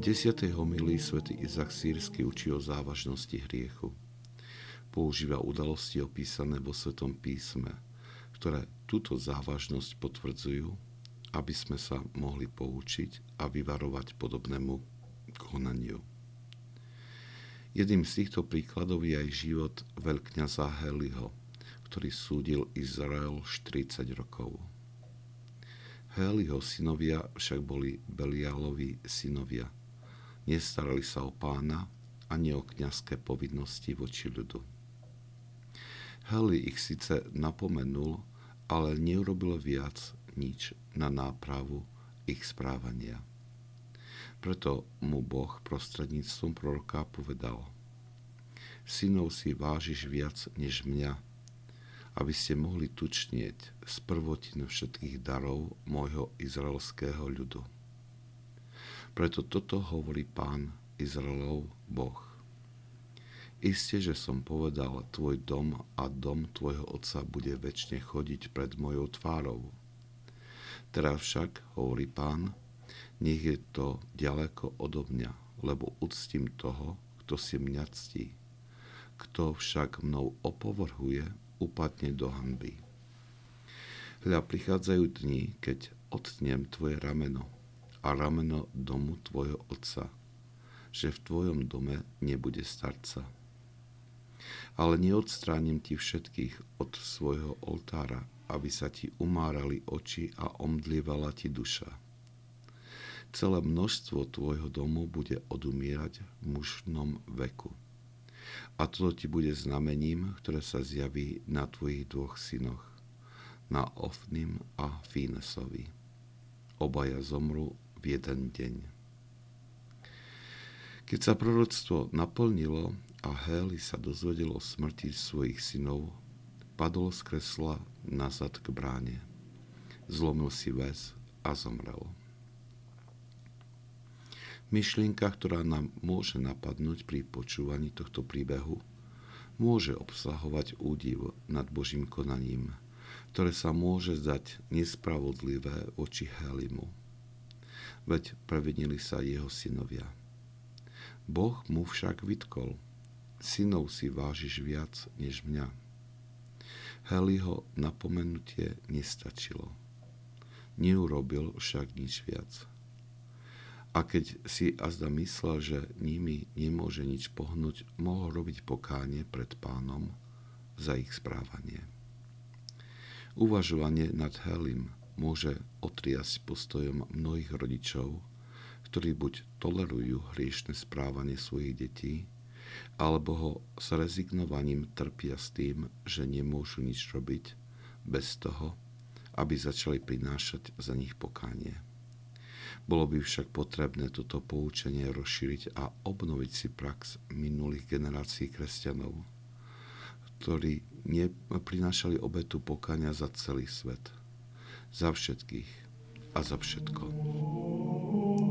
10. homílii svätý Izak Sýrsky učí o závažnosti hriechu. Používa udalosti opísané vo Svetom písme, ktoré túto závažnosť potvrdzujú, aby sme sa mohli poučiť a vyvarovať podobnému konaniu. Jedným z týchto príkladov je aj život veľkňaza Heliho, ktorý súdil Izrael 40 rokov. Heliho synovia však boli Beliálovi synovia. Nestarali sa o pána ani o kňazské povinnosti voči ľudu. Heli ich síce napomenul, ale neurobil viac nič na nápravu ich správania. Preto mu Boh prostredníctvom proroka povedal: Synov si vážiš viac než mňa, aby ste mohli tučnieť z prvotín všetkých darov môjho izraelského ľudu. Preto toto hovorí Pán Izraelov Boh. Isté, že som povedal, tvoj dom a dom tvojho otca bude večne chodiť pred mojou tvárou. Teraz však, hovorí Pán, nech je to ďaleko odo mňa, lebo uctím toho, kto si mňa ctí. Kto však mnou opovrhuje, upadne do hanby. Hľa, prichádzajú dni, keď otnem tvoje rameno a rameno domu tvojho otca, že v tvojom dome nebude starca. Ale neodstránim ti všetkých od svojho oltára, aby sa ti umárali oči a omdlievala ti duša. Celé množstvo tvojho domu bude odumierať v mužnom veku. A toto ti bude znamením, ktoré sa zjaví na tvojich dvoch synoch, na Ofnim a Fínesovi. Obaja zomrú v jeden deň. Keď sa proroctvo naplnilo a Heli sa dozvedel o smrti svojich synov, padol z kresla nazad k bráne. Zlomil si väz a zomrel. Myšlienka, ktorá nám môže napadnúť pri počúvaní tohto príbehu, môže obsahovať údiv nad Božím konaním, ktoré sa môže zdať nespravodlivé voči Helimu. Veď previnili sa jeho synovia. Boh mu však vytkol: synov si vážiš viac než mňa. Heliho napomenutie nestačilo. Neurobil však nič viac. A keď si azda myslel, že nimi nemôže nič pohnúť, mohol robiť pokánie pred Pánom za ich správanie. Uvažovanie nad Helim môže otriasť postojom mnohých rodičov, ktorí buď tolerujú hriešne správanie svojich detí, alebo ho s rezignovaním trpia s tým, že nemôžu nič robiť bez toho, aby začali prinášať za nich pokánie. Bolo by však potrebné toto poučenie rozšíriť a obnoviť si prax minulých generácií kresťanov, ktorí prinášali obetu pokánia za celý svet, za všetkých a za všetko.